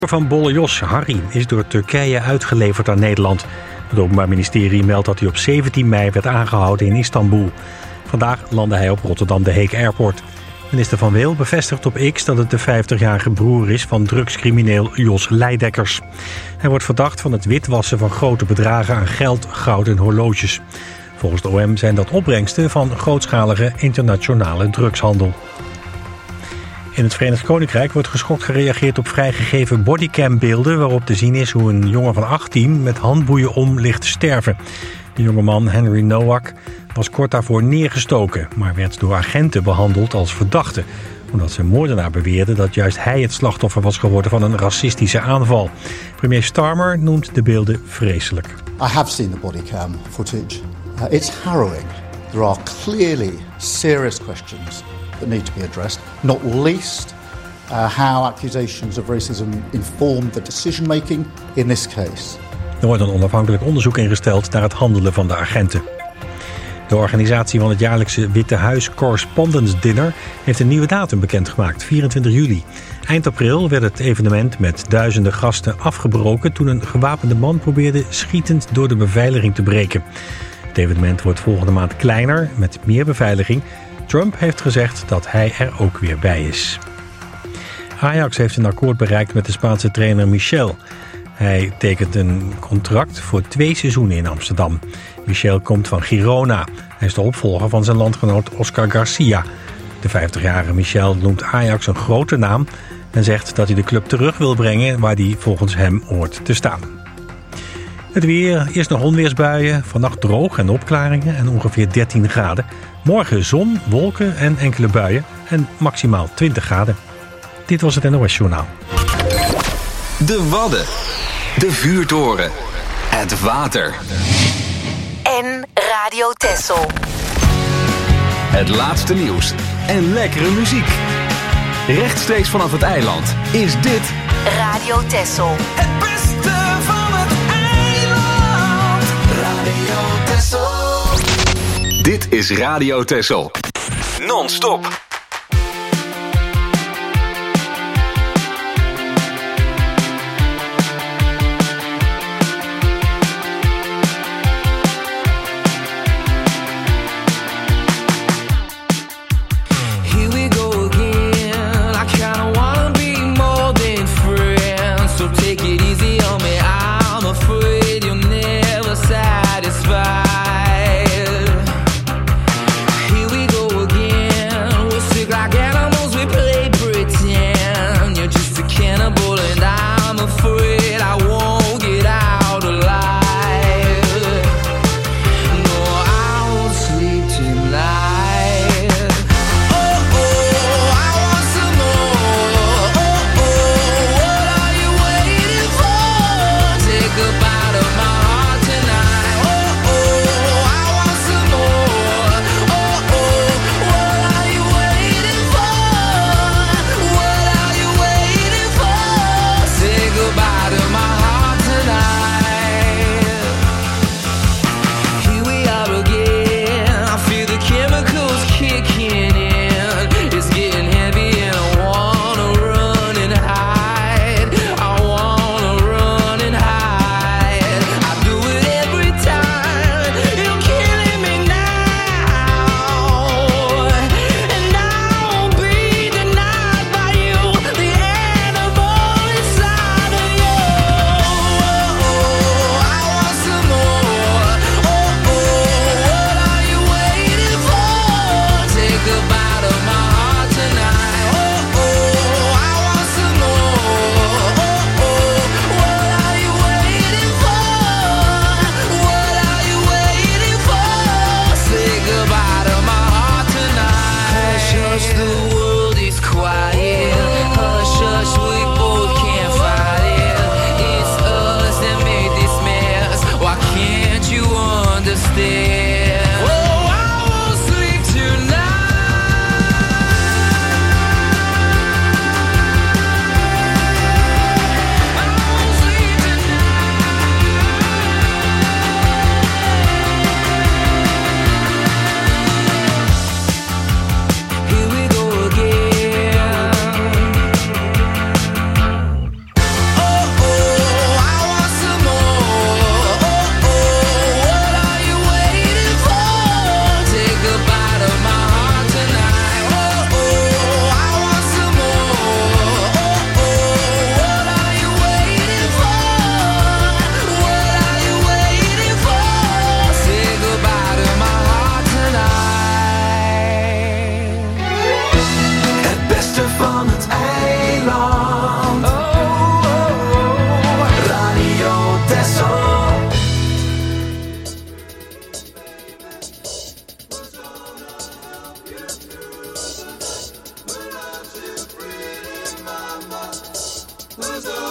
Van Bolle Jos, Harry, is door Turkije uitgeleverd aan Nederland. Het Openbaar Ministerie meldt dat hij op 17 mei werd aangehouden in Istanbul. Vandaag landde hij op Rotterdam de Heek Airport. Minister Van Weel bevestigt op X dat het de 50-jarige broer is van drugscrimineel Jos Leidekkers. Hij wordt verdacht van het witwassen van grote bedragen aan geld, goud en horloges. Volgens de OM zijn dat opbrengsten van grootschalige internationale drugshandel. In het Verenigd Koninkrijk wordt geschokt gereageerd op vrijgegeven bodycambeelden waarop te zien is hoe een jongen van 18 met handboeien om ligt te sterven. De jongeman Henry Nowak was kort daarvoor neergestoken, maar werd door agenten behandeld als verdachte, omdat zijn moordenaar beweerde dat juist hij het slachtoffer was geworden van een racistische aanval. Premier Starmer noemt de beelden vreselijk. I have seen the bodycam footage. It's harrowing. There are clearly serious questions that need to be addressed, not least how accusations of racism informed the decision-making in this case. Er wordt een onafhankelijk onderzoek ingesteld naar het handelen van de agenten. De organisatie van het jaarlijkse Witte Huis Correspondence Dinner heeft een nieuwe datum bekendgemaakt, 24 juli. Eind april werd het evenement met duizenden gasten afgebroken toen een gewapende man probeerde schietend door de beveiliging te breken. Het evenement wordt volgende maand kleiner, met meer beveiliging. Trump heeft gezegd dat hij er ook weer bij is. Ajax heeft een akkoord bereikt met de Spaanse trainer Michel. Hij tekent een contract voor 2 seizoenen in Amsterdam. Michel komt van Girona. Hij is de opvolger van zijn landgenoot Oscar Garcia. De 50-jarige Michel noemt Ajax een grote naam en zegt dat hij de club terug wil brengen waar hij volgens hem hoort te staan. Het weer, eerst nog onweersbuien, vannacht droog en opklaringen en ongeveer 13 graden. Morgen zon, wolken en enkele buien en maximaal 20 graden. Dit was het NOS Journaal. De Wadden, de vuurtoren, het water. En Radio Texel. Het laatste nieuws en lekkere muziek. Rechtstreeks vanaf het eiland is dit Radio Texel. Het beste van het eiland. Radio Texel. Dit is Radio Texel. Non-stop. Here we go again.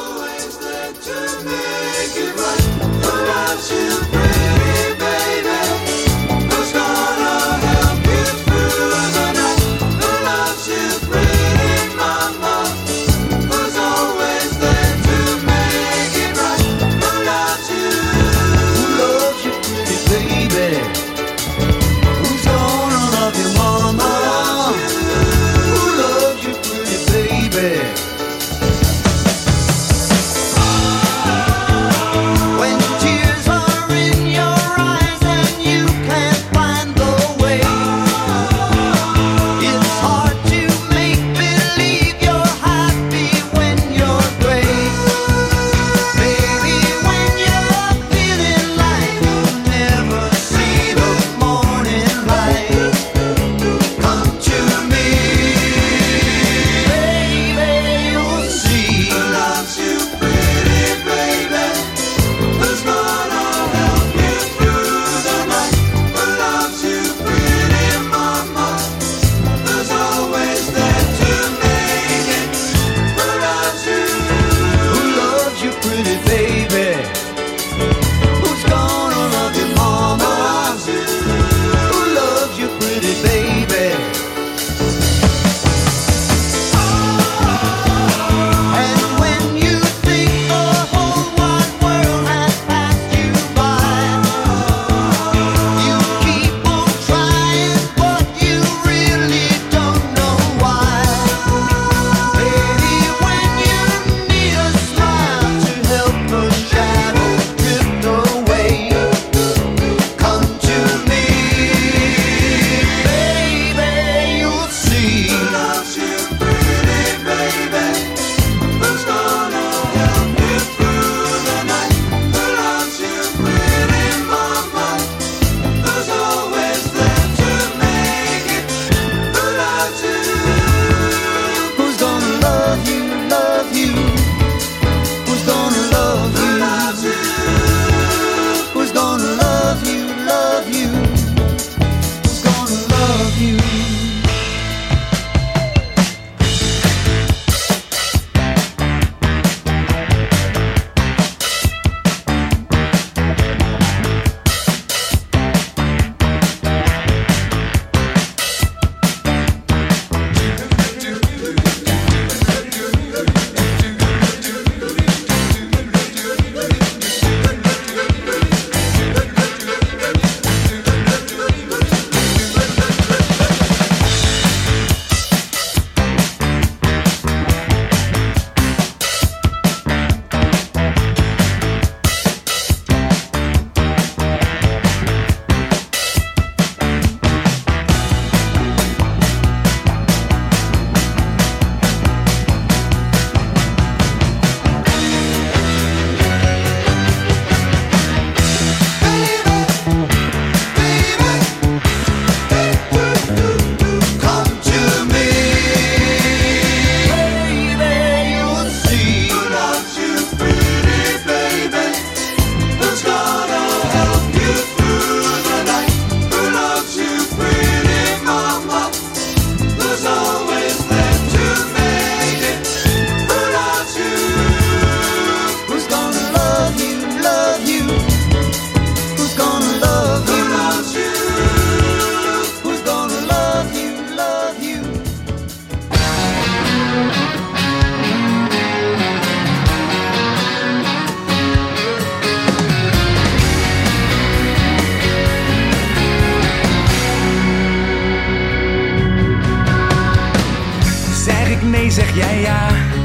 nee zeg jij ja.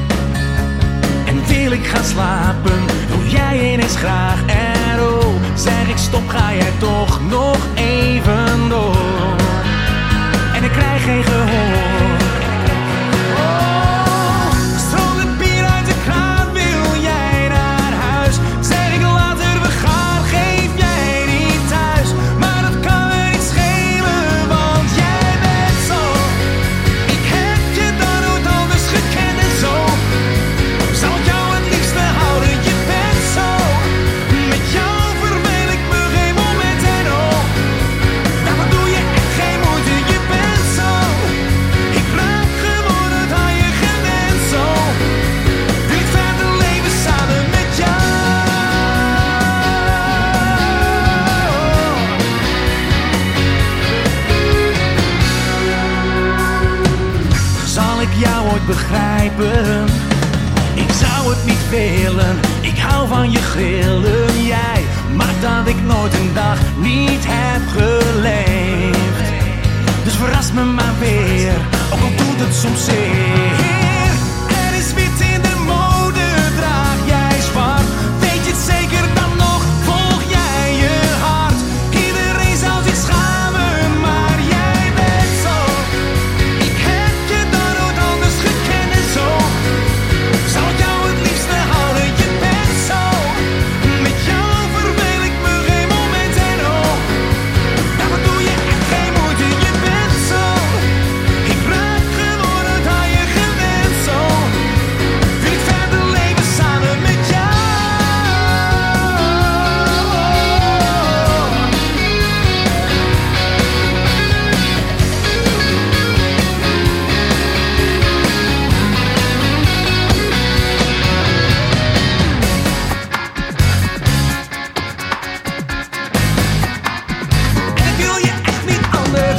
En wil ik gaan slapen, doe jij ineens graag. En oh, zeg ik stop, ga jij toch nog even door. En ik krijg geen gehoor. Met jou verveel ik me geen moment en oh. willen. Ik hou van je grillen, jij maakt dat ik nooit een dag niet heb geleefd. Dus verras me maar weer, ook al doet het soms zeer. Er is wit in de mode, draag jij zwart. Weet je het zeker dan nog, volg jij je hart. Iedereen zou zich schamen, maar jij bent zo. Ik heb je dan nooit anders gekend en zo. Zou ik jou het liefste houden, je bent zo. Met jou verveel ik me geen moment en oh. Daarvoor doe je echt geen moeite, je bent zo. Ik raak gewoon het aan je gewend zo. Wil ik verder leven samen met jou. En ik wil je echt niet anders.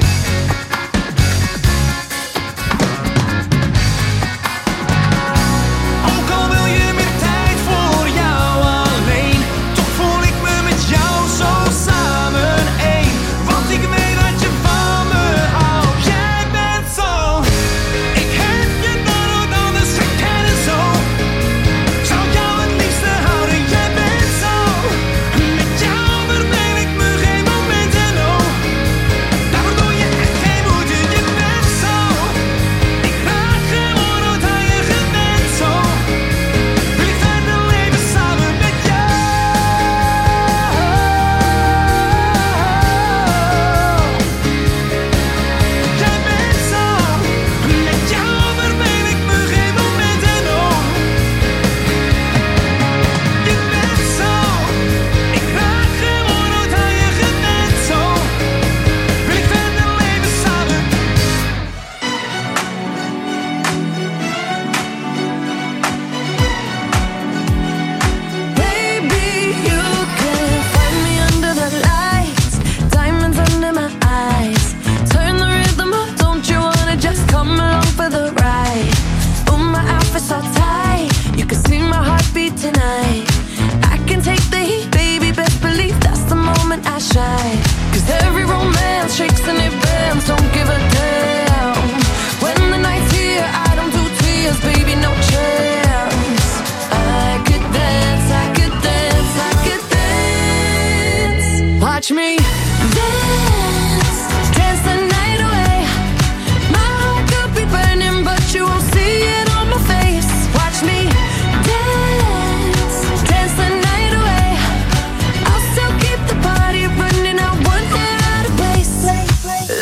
Ook al wil je meer tijd voor jou alleen, toch voel ik me met jou zo samen één. Want ik weet dat je van me houdt, jij bent zo. Ik heb je dan nooit anders gekend en zo. Zou ik jou het liefste houden, jij bent zo. Met jou verveel ik me geen moment en oh. Daarvoor doe je echt geen moeite, je bent zo. Ik raak gewoon nooit aan je gewend zo. Wil ik verder leven samen met jou. Jij bent zo. Met jou verveel ik me geen moment en oh. Je bent zo. Ik raak gewoon nooit aan je gewend zo. Wil ik verder leven samen. Baby, you can find me under the lights, diamonds under my eyes. Turn the rhythm up, don't you wanna just come along for the ride? Oh, my outfit's all tight, you can see my heartbeat tonight. I can take the heat, baby, best believe that's the moment I shine. 'Cause every romance shakes and it bends, don't give a damn. When the night's here, I don't do tears, baby, no chance. I could dance, I could dance, I could dance. Watch me dance, dance the night away. My heart could be burning, but you won't see it on my face. Watch me dance, dance the night away. I'll still keep the party running, I won't get out of place.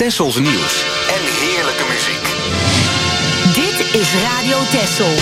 Tessels nieuws en heerlijke muziek. Dit is Radio Tessel.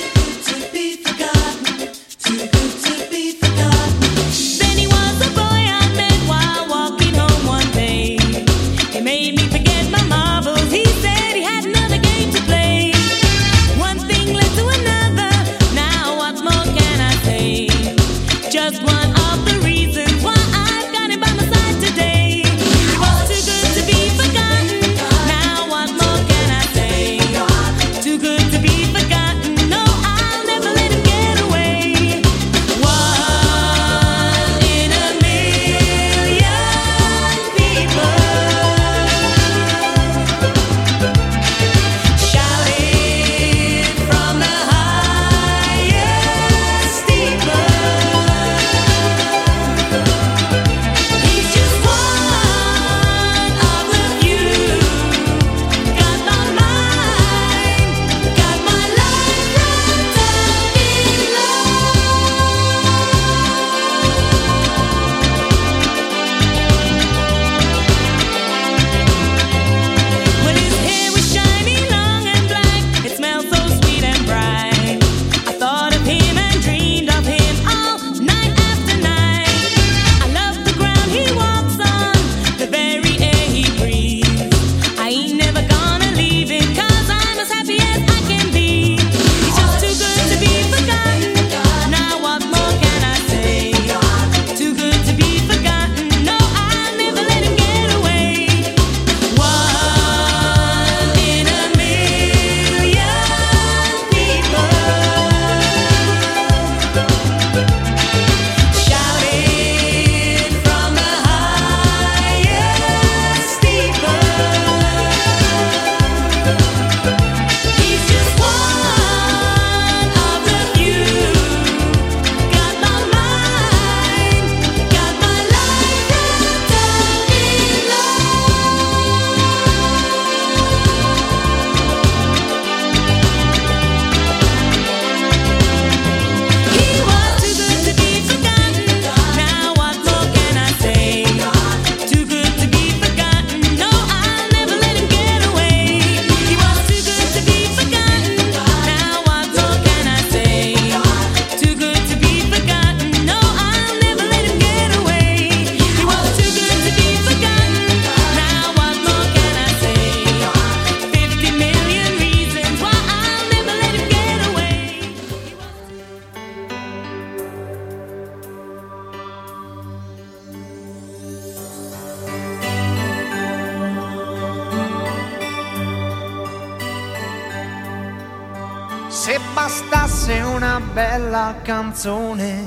Se bastasse una bella canzone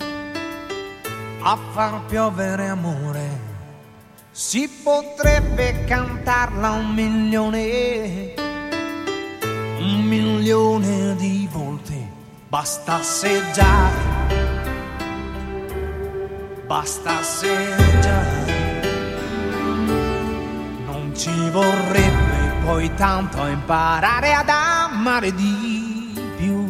a far piovere amore, si potrebbe cantarla 1.000.000 di volte. Bastasse già non ci vorrebbe poi tanto imparare ad amare di più.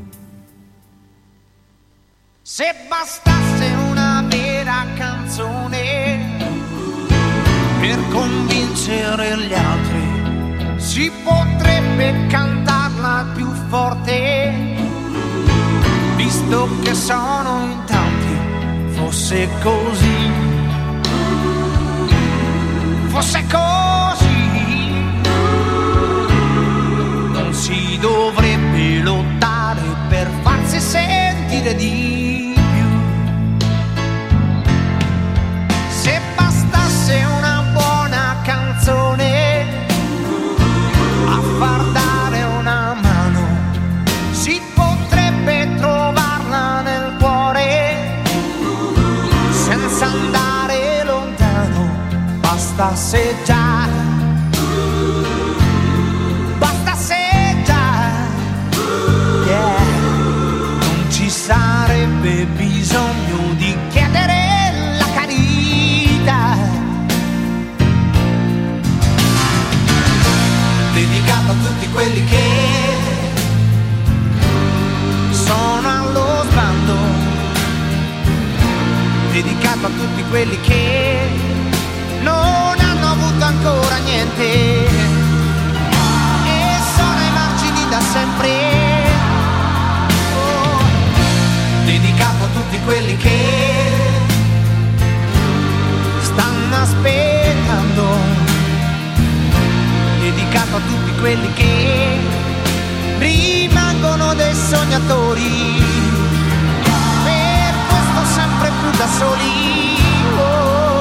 Se bastasse una vera canzone per convincere gli altri, si potrebbe cantarla più forte, visto che sono in tanti. Fosse così, non si dovrebbe lottare per farsi sentire di più. Se bastasse una buona canzone a far dare una mano, si potrebbe trovarla nel cuore senza andare lontano. Bastasse già, yeah. Non ci sarebbe bisogno di chiedere la carità, dedicato a tutti quelli che sono allo sbando, dedicato a tutti quelli che non hanno avuto ancora niente quelli che rimangono dei sognatori, per questo sempre più da soli. Oh.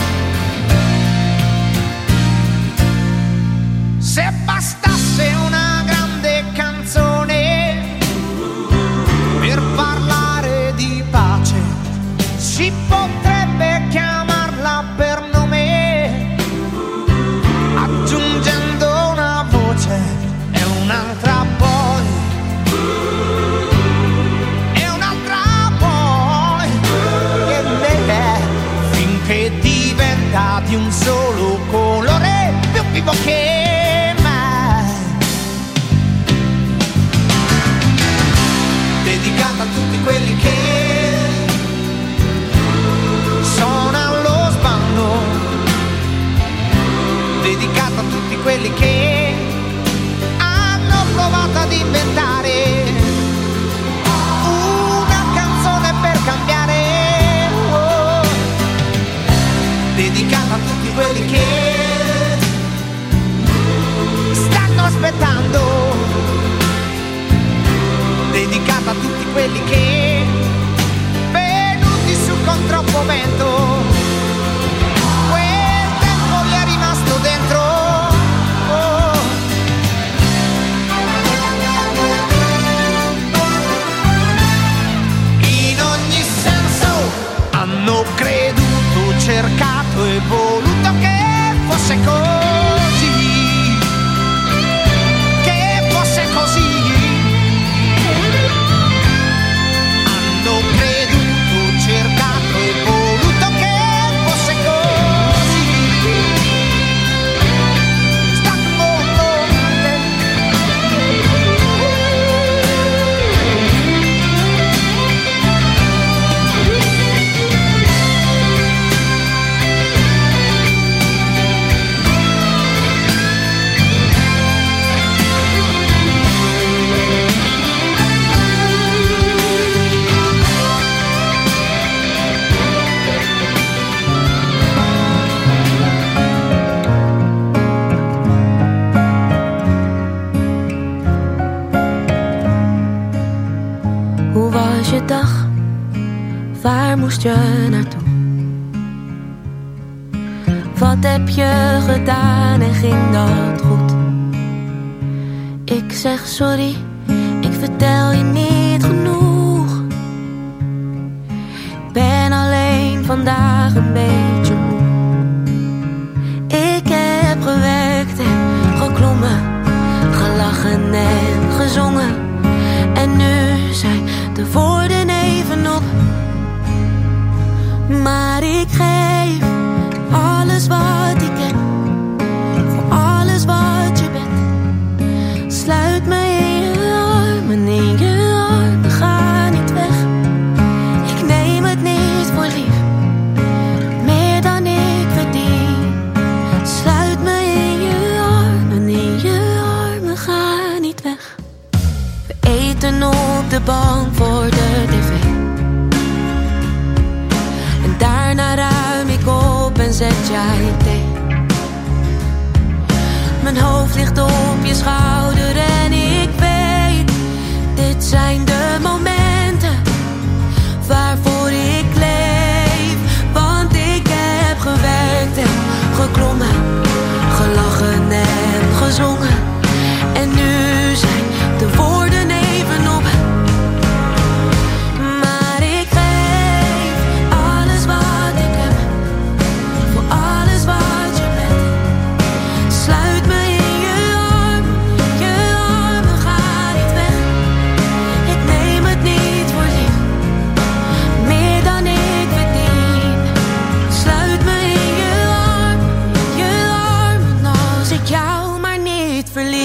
Se bastasse una grande canzone per parlare di pace, si potrebbe chiamarla per nome, aggiungendo una voce e un'altra poi, e un'altra poi, finché diventa di un solo colore, più vivo che mai. Dedicata a tutti quelli che sono allo sbando, dedicata a tutti quelli che hanno provato ad inventare una canzone per cambiare. Oh. Dedicata a tutti quelli che stanno aspettando, dedicata a tutti quelli che venuti su con troppo vento, quel tempo gli è rimasto dentro. Oh. In ogni senso hanno creduto, cercato e voluto che fosse così, che fosse così. Hanno creduto, cercato e voluto che fosse così. Sta con Hoe was je dag? Waar moest je naartoe? Wat heb je gedaan en ging dat goed? Ik zeg sorry, ik vertel je niet genoeg. Ben alleen vandaag een beetje moe. Ik heb gewerkt en geklommen, gelachen en gezongen. En nu zijn de woorden even op. Maar ik geef alles wat ik heb, voor alles wat je bent. Sluit me in je armen, in je armen, ga niet weg. Ik neem het niet voor lief, meer dan ik verdien. Sluit me in je armen, ga niet weg. We eten op de bank voor de tv. En daarna ruim ik op en zet jij thee. Mijn hoofd ligt op je schouder en ik weet, dit zijn de momenten waarvoor ik leef. Want ik heb gewerkt en geklommen, gelachen en gezongen. En nu zijn de woorden even op. Maar ik geef alles wat ik heb, voor alles wat je bent. Sluit me in je armen, ga niet weg. Ik neem het niet voor lief, meer dan ik verdien. Sluit me in je armen, als ik jou maar niet verlies.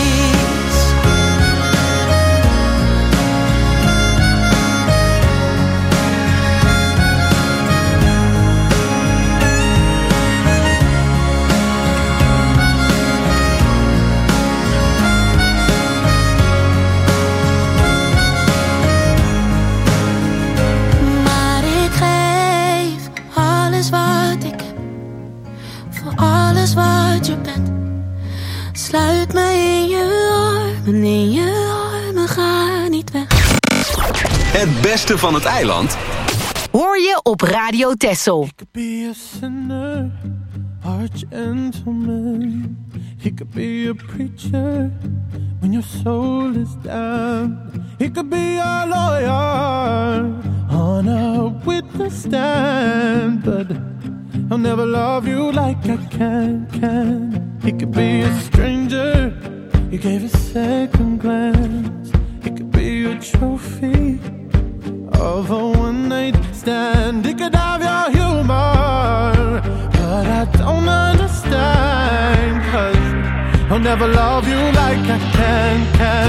Maar ik geef alles wat ik heb, voor alles wat je bent. Sluit me in je armen, ga niet weg. Het beste van het eiland Hoor je op Radio Texel. He could be a sinner or a gentleman. He could be a preacher when your soul is down. He could be a lawyer on a witness stand, but I'll never love you like I can. He could be a stranger, you gave a second glance. He could be a trophy of a one-night stand. He could have your humor, but I don't understand, 'cause I'll never love you like I can.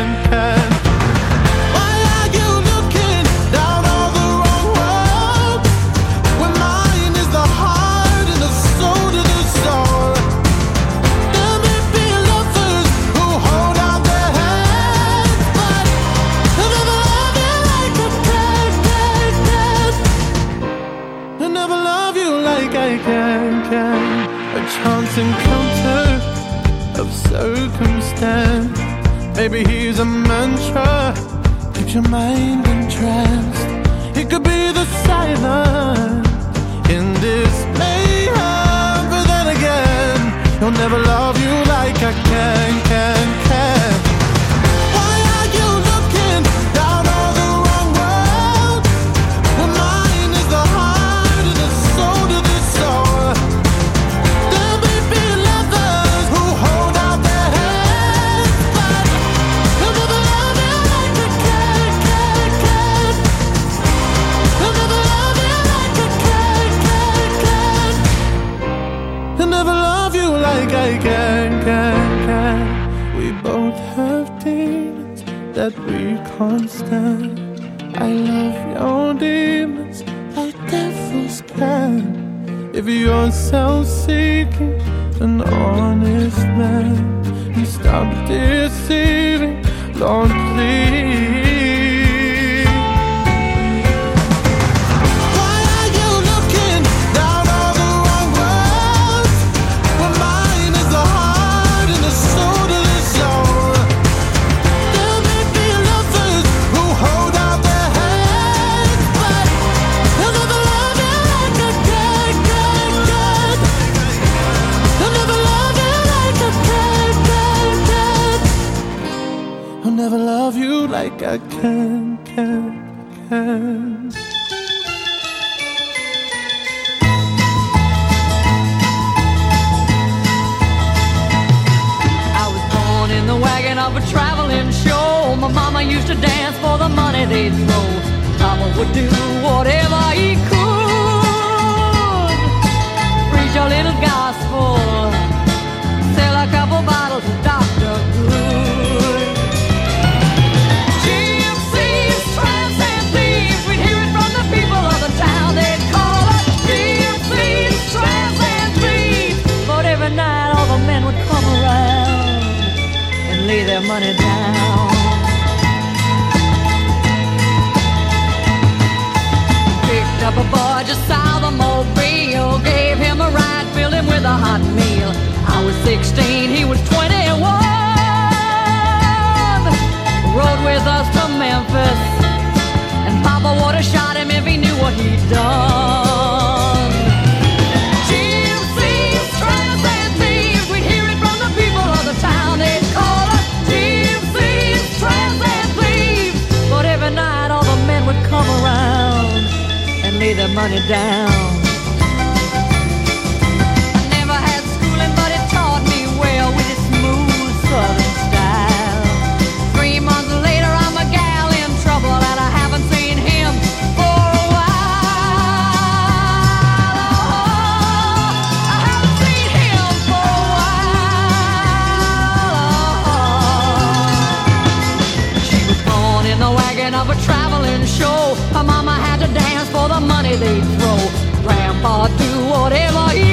Why are you looking down on the wrong road, when mine is the heart and the soul to the soul? There may be lovers who hold out their hands, but I'll never love you like I can. I'll never love you like I can. A chance encounter of circumstance. Maybe he's a mantra, keeps your mind entranced. He could be the silence in this mayhem, but then again, he'll never love you like I can. Why are you looking down on the wrong road, when mine is the heart and the soul to the soul? There may be lovers who hold out their hands, but he'll never love you like I can. He'll never love you like I can. He'll never love you like I can. We both have demons that we can't stand. I love your demons like devils can. If you're self-seeking, an honest man, and stop deceiving, Lord, please. Why are you looking down on the wrong road, when mine is the heart and the soul to the soul? There may be lovers who hold out their hands, but they'll never love you like I can. They'll never love you like I can. I'll never love you like I can. I was born in the wagon of a traveling show. My mama used to dance for the money they'd throw. Papa would do whatever he could. Preach a little gospel, sell a couple bottles of Dr. Good. Gypsies, tramps, and thieves, we'd hear it from the people of the town. They'd call us gypsies, tramps, and thieves. But every night all the men would come around and lay their money down. Picked up a boy just south of Mobile, gave him a ride, filled him with a hot meal. I was 16, he was 21. Rode with us to Memphis, and Papa would have shot him if he knew what he'd done. Gypsies, tramps, and thieves, we'd hear it from the people of the town. They'd call us gypsies, tramps, and thieves. But every night all the men would come around and lay their money down. I never had schooling, but it taught me well with its smooth southern style. 3 months later, I'm a gal in trouble, and I haven't seen him for a while. I haven't seen him for a while. She was born in the wagon of a traveling show. Her mama had to dance for the money they'd throw. Grandpa do whatever he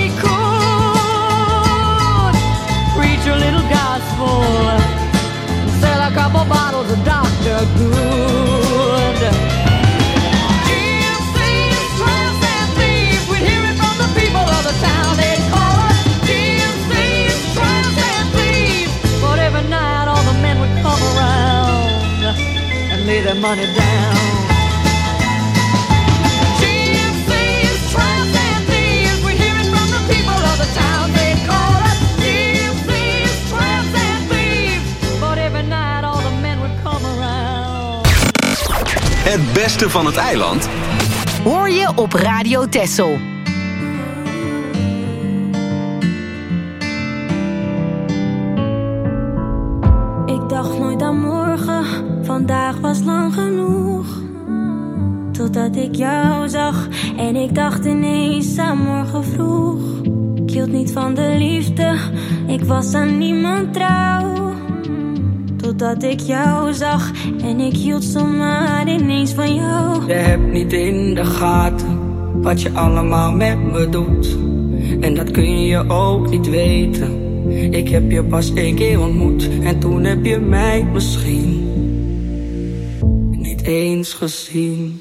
could. Preach a little gospel, sell a couple bottles of Dr. Good. Gypsies, tramps, and thieves, we'd hear it from the people of the town. They'd call us gypsies, tramps, and thieves. money down. Gypsies, tramps and thieves, we hear it from the people of the town. They call us gypsies, tramps and thieves. But every night all the men would come around. Het beste van het eiland Hoor je op Radio Texel. Ik dacht nooit aan morgen, vandaag was lang genoeg. Totdat ik jou zag en ik dacht ineens aan morgen vroeg. Ik hield niet van de liefde, ik was aan niemand trouw. Totdat ik jou zag en ik hield zomaar ineens van jou. Je hebt niet in de gaten wat je allemaal met me doet. En dat kun je ook niet weten. Ik heb je pas 1 keer ontmoet en toen heb je mij misschien niet eens gezien.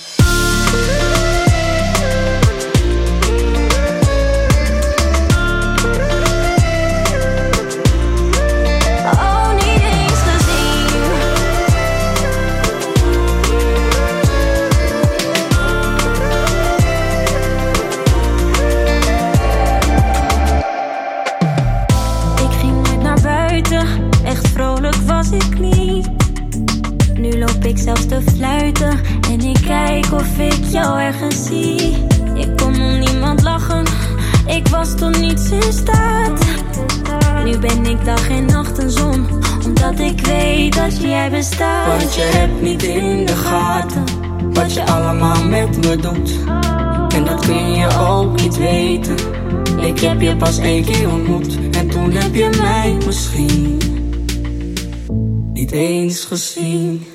Ik zelfs te fluiten en ik kijk of ik jou ergens zie. Ik kon om niemand lachen, ik was tot niets in staat. Nu ben ik dag en nacht een zon, omdat ik weet dat jij bestaat. Want je hebt niet in de gaten wat je allemaal met me doet. En dat kun je ook niet weten. Ik heb je pas 1 keer ontmoet en toen heb je mij misschien niet eens gezien.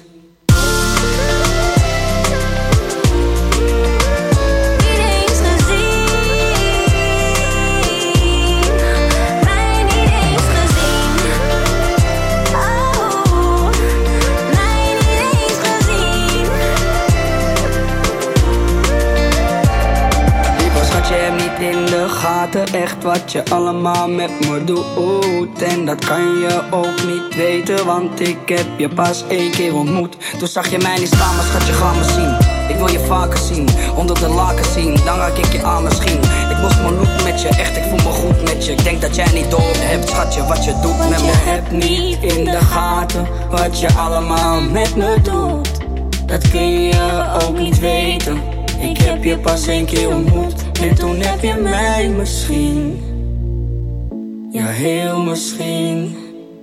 Echt wat je allemaal met me doet. En dat kan je ook niet weten, want ik heb je pas 1 keer ontmoet. Toen zag je mij niet staan, maar schatje, ga me zien. Ik wil je vaker zien, onder de laken zien. Dan raak ik je aan misschien. Ik mocht me loop met je, echt, ik voel me goed met je. Ik denk dat jij niet door hebt, schatje, wat je doet met me. Je hebt niet in de gaten wat je allemaal met me doet. Dat kun je ook niet weten. Ik heb je pas 1 keer ontmoet en toen heb je mij misschien, ja heel misschien,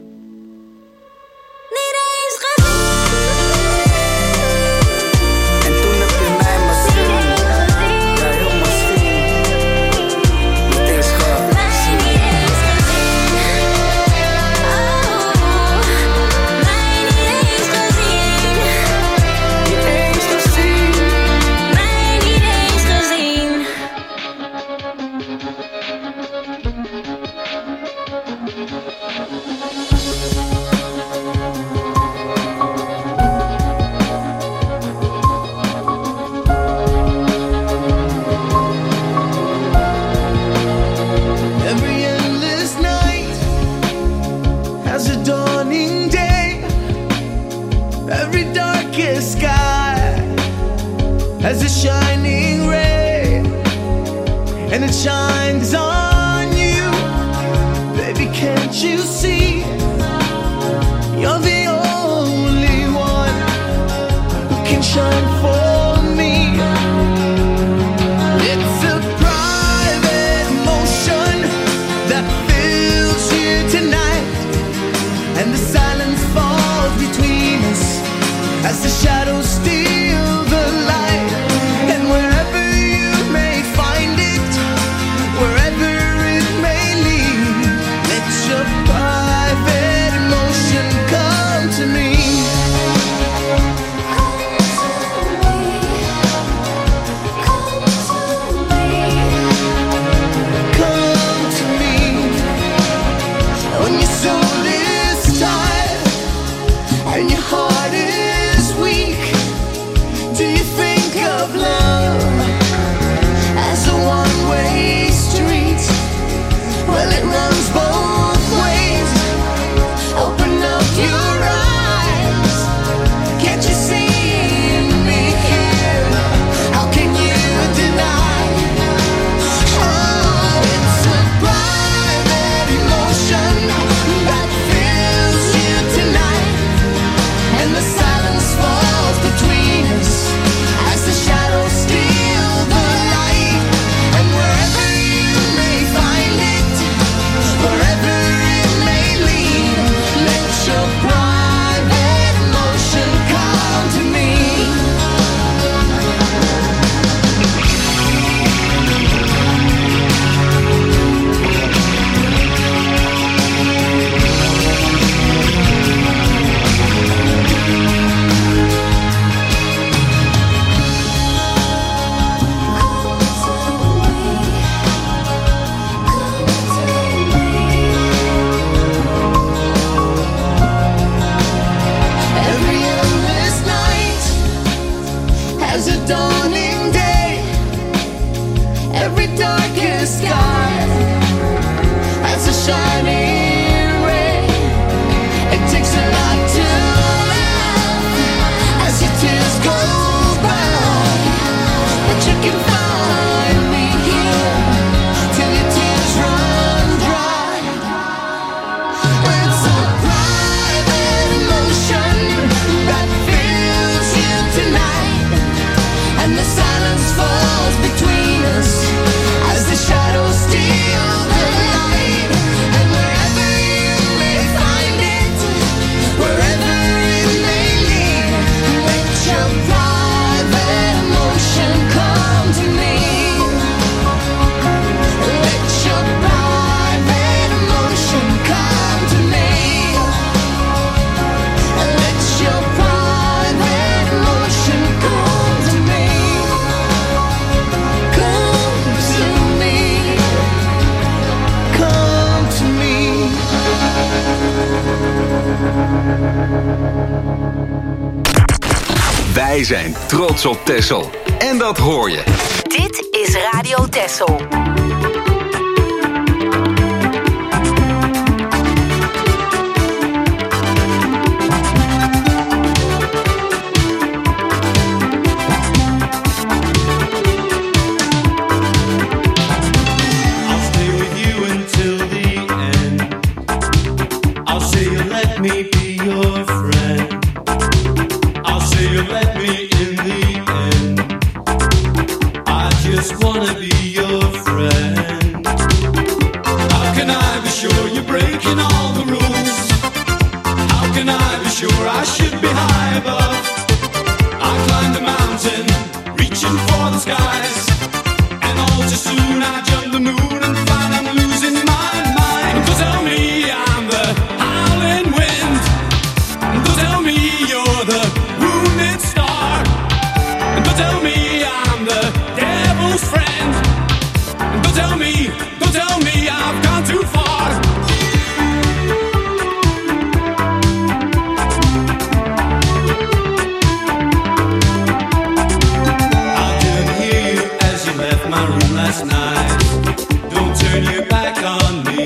niet eens gezien. En toen heb je mij misschien, ja heel misschien, niet eens gezien. As a shining ray, and it shines on you. Baby, can't you see? You're the only one who can shine for me. It's a private emotion that fills you tonight, and the silence falls between us as the shadows steal the light. And wherever you may find it, wherever it may lead, let your private emotion come to me. Come to me. When your soul is tired and your heart is weak, do you think of love as a one-way street? Well, it runs both ways. Open up your eyes. Can't you see shining ray. It takes a lot to laugh as your tears go by, but you can find me here till your tears run dry. It's a private emotion that fills you tonight, and the silence falls between us as the shadows steal the light. And wherever you may find it, wherever it may lead, let your private emotion come to me. Let your private emotion come to me. Let your private emotion come to me. Come to me. Come to me. Wij zijn trots op Texel. En dat hoor je. Dit is Radio Texel. I'll stay with you until the end. I'll say you'll let me be your friend. I'll say you'll let me in the end. I just wanna be your friend. How can I be sure you're breaking all the rules? How can I be sure I should be high above? I climbed the mountain, reaching for the skies, and all too soon I jumped the moon and find I'm losing my mind. Don't tell me I'm the howling wind. Don't tell me you're the wounded star. Don't tell me I'm the devil's friend. Don't tell me I've gone too far. I didn't hear you as you left my room last night. Don't turn your back on me.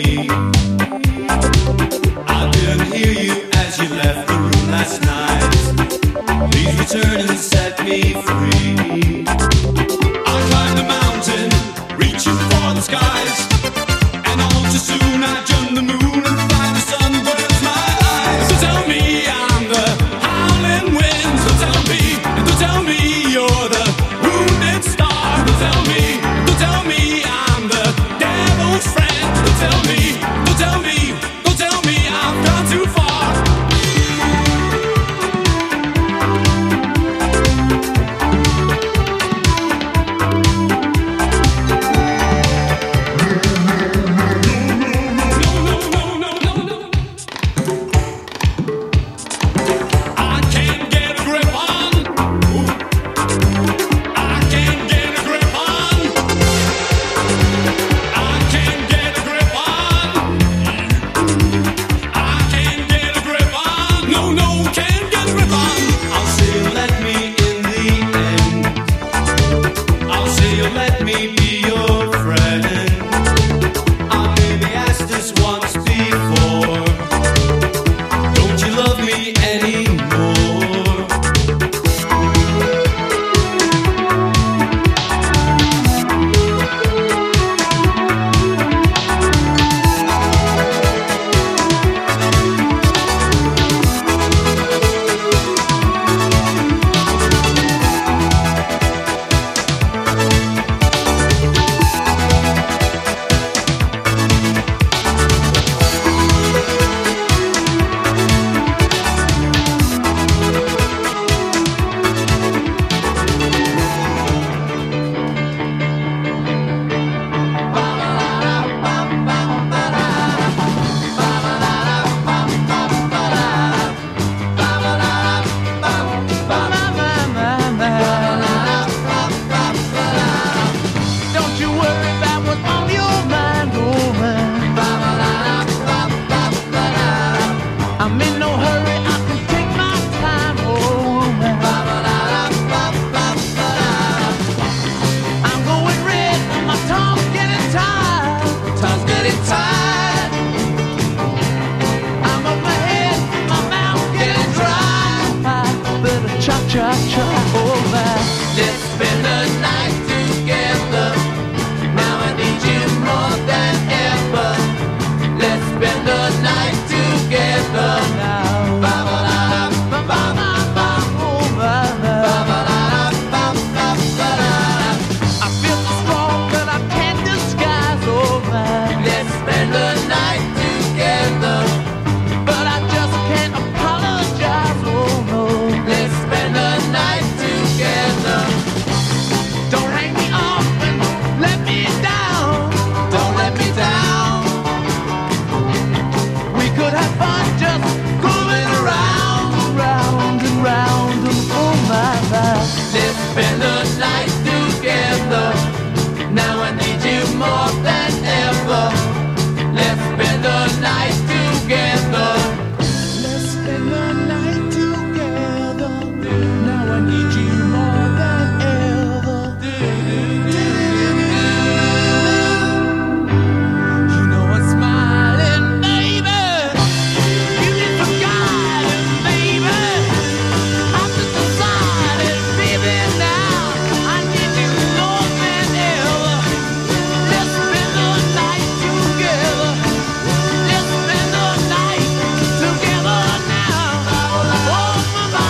I didn't hear you as you left the room last night. Please return and set me free. I climbed the mountain, reaching for the skies, and all too soon I jumped the moon and find the sun burns my eyes. So tell me I'm the howling wind. So tell me you're the wounded star. Don't tell me I'm the devil's friend. Don't tell me I've gone too far. I can't get a grip on. I can't get a grip on. I can't get a grip on. I can't get a grip on. No, can't get a grip on. I'll say you'll let me in the end. I'll say you'll let me be your friend. I maybe asked this once before. Don't you love me anymore? over. Let's spend the night together. Now I need you more than ever. Let's spend the night together now. I feel so strong that I can't disguise. Over. Let's spend the night together, but I just can't apologize. Oh no. Let's spend the night together. Don't hang me up and let me down. Don't let me down. We could have fun just going around, round and round. Oh my God. Let's spend the night together. Now I need you more than ever. Let's spend the night together. Let's spend the night together. Now I need you more than ever. You know I'm smiling, baby. You need some guidance, baby. I've just decided, baby, now I need you more than ever. Let's spend the night together. Let's spend the night together now. Oh, my.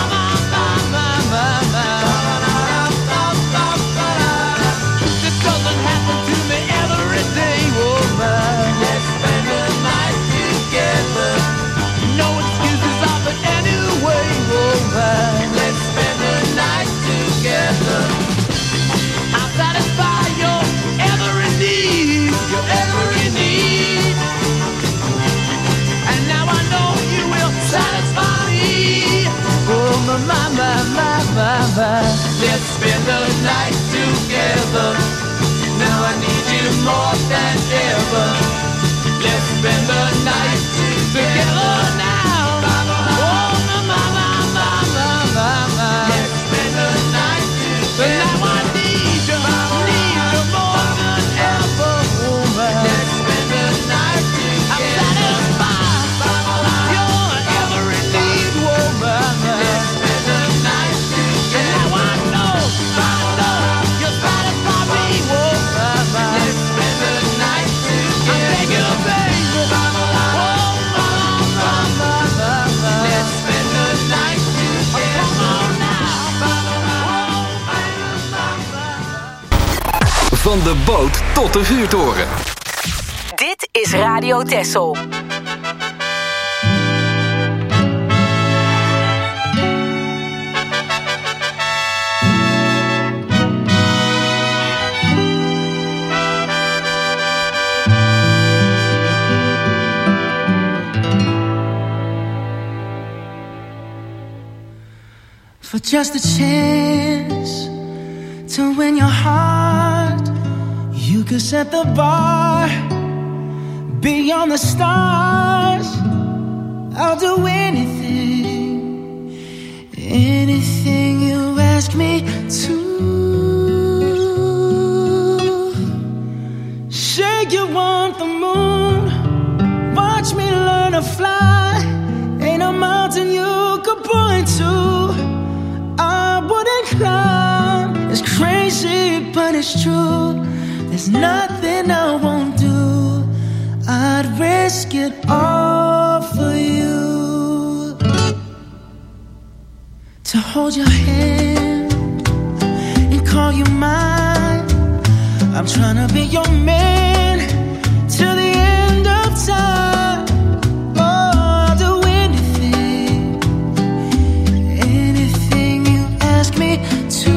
This doesn't happen to me every day, woman. Let's spend the night together. No excuses offered anyway, woman. Let's spend the night together. I'll satisfy your every need, your every need. And now I know you will satisfy me. Oh, my. Let's spend the night together. Now I need you more than ever. Let's spend the night together now. Oh, my. Let's spend the night together. Now I need you more than ever, woman. Let's spend the night together. I'm satisfied your every need, woman. Let's spend the night together. Now I know you satisfy me, woman. Let's spend the night together. I beg you, baby. Oh, let's spend the night together. Come on now. Van de boot tot de vuurtoren. Dit is Radio Texel. For just a chance to win your heart, you could set the bar beyond the stars. I'll do anything, anything you ask me to. Say you want the moon, watch me learn to fly. Ain't a mountain you could point to I wouldn't climb. It's crazy, but it's true. There's nothing I won't do. I'd risk it all for you. To hold your hand and call you mine. I'm trying to be your man till the end of time. Oh, I'll do anything, anything you ask me to.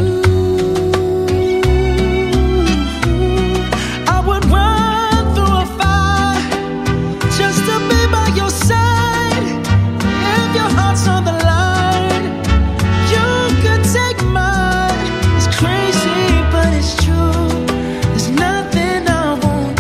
I would run through a fire just to be by your side. If your heart's on the line, you could take mine. It's crazy, but it's true. There's nothing I won't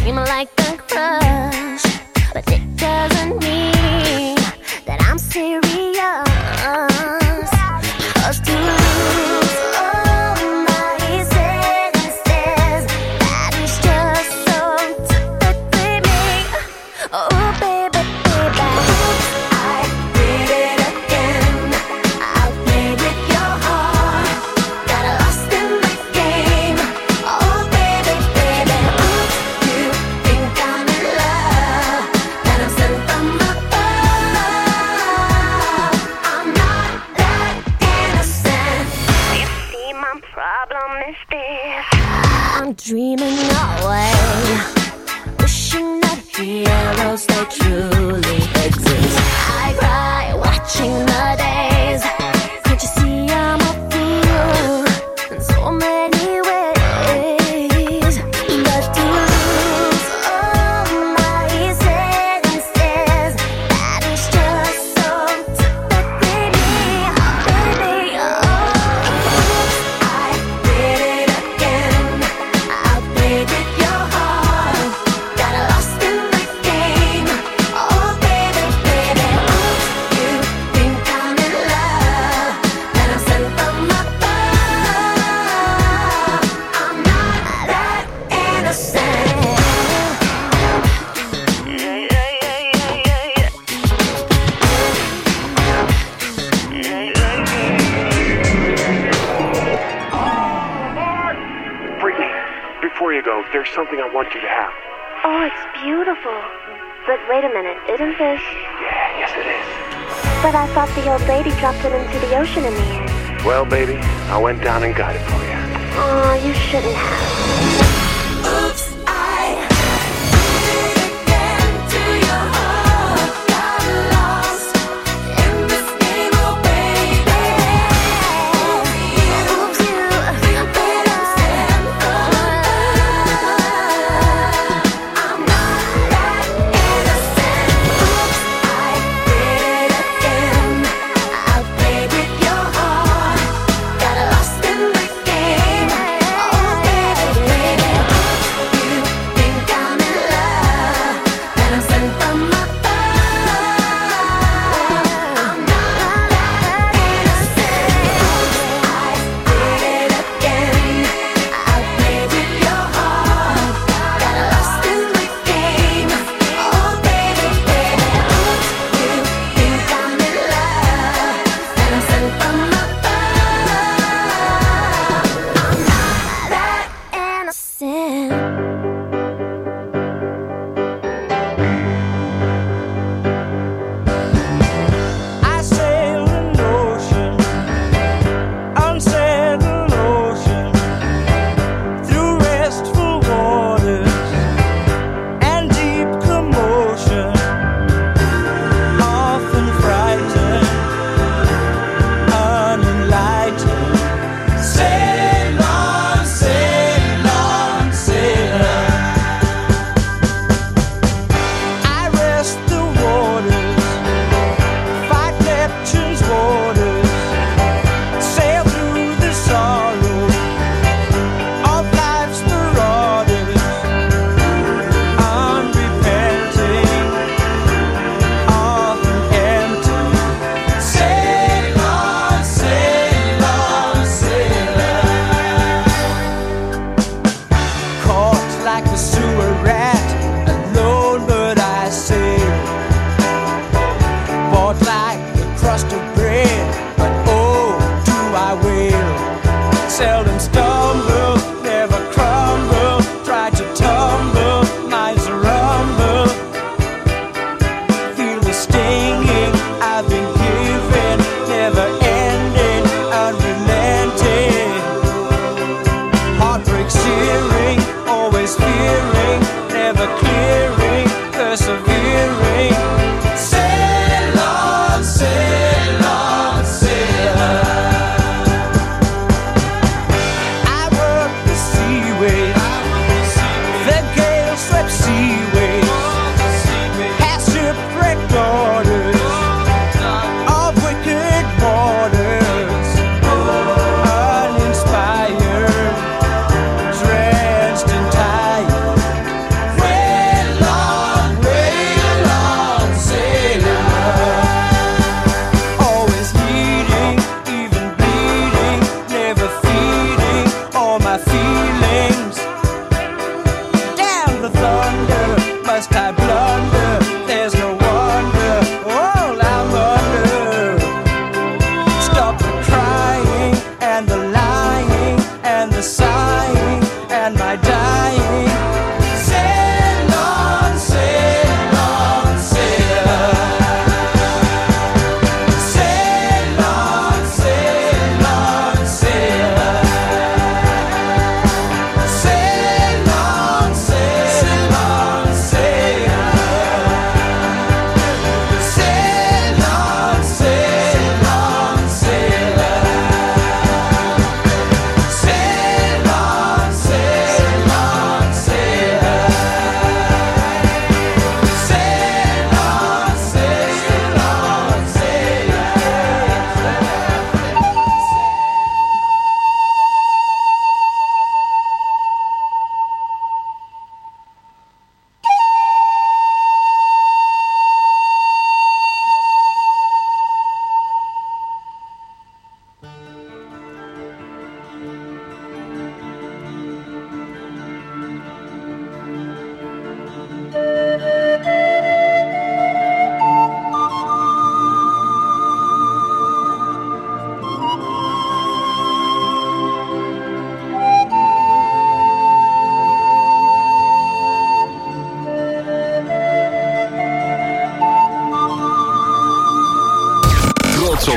seem like a crush, but it doesn't mean that I'm serious. 'Cause to lose all my senses, that is just so typically me. Oh baby, baby, I did it again. I played with your heart, got lost in the game. Oh baby, baby, you think I'm in love, that I'm sent from above. I'm not that innocent. You see, my problem is this: I'm dreaming away, wishing that heroes they truly exist. I cry watching the days. Can't you see I'm a fool in so many ways? But to lose all my senses, that is just so typically me, baby. Oh, I did it again. I played with your heart, got lost in the game. Oh baby, baby, you think I'm in love, that I'm sent from above. I'm not that innocent. Brittany, before you go, there's something I want you to have. Oh, it's beautiful. But wait a minute, isn't this? Yeah, yes it is. But I thought the old lady dropped it into the ocean in the end. Well, baby, I went down and got it for you. Oh, you shouldn't have. Oops, I did it again to your heart. Got lost in this game, oh baby. Oops, you better stand for love. I'm not that innocent. Oops, I did it again. I played with your heart, got lost in the game. Oh baby, baby, you think I'm in love, that I'm sent from above. I'm not that innocent. I did it again. I played with your heart, got lost in the game. Oh baby, baby, you think I'm in love, that I'm sent from above. I'm not that innocent. I sail an ocean, unsettled ocean, through restful waters and deep commotion, often frightened, unenlightened. Sail on, sail on, sail on. I rest the waters, fight Neptune's waters, sail through the sorrow of life's marauders, unrepenting, often empty. Sail on, sail on, sail on. Caught like a sewer rat, alone but I sail. Bought like a crust of bread, but oh, do I wail. Seldom stumble, never crumble, try to tumble, minds rumble. Feel the stinging I've been given, never ending, unrelenting. Heartbreak searing, always fearing, never clearing, persevering. Sail on, sail on, sail on. I work the seaways, the gale swept seaways, past shipwrecked daughters of wicked borders, uninspired, drenched and tired.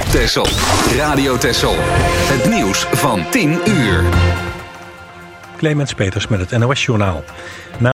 Texel. Radio Texel. Het nieuws van 10 uur. Clemens Peters met het NOS-journaal.